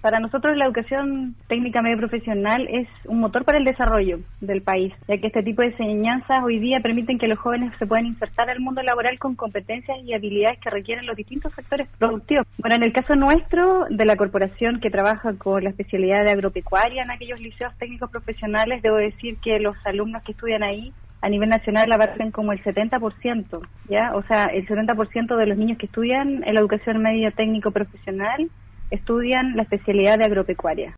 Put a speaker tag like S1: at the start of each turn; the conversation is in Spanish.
S1: Para nosotros la educación técnica medio profesional es un motor para el desarrollo del país, ya que este tipo de enseñanzas hoy día permiten que los jóvenes se puedan insertar al mundo laboral con competencias y habilidades que requieren los distintos sectores productivos. Bueno, en el caso nuestro, de la corporación que trabaja con la especialidad de agropecuaria en aquellos liceos técnicos profesionales, debo decir que los alumnos que estudian ahí a nivel nacional abarcan como el 70%, ¿ya? O sea, el 70% de los niños que estudian en la educación medio técnico profesional estudian la especialidad de agropecuaria.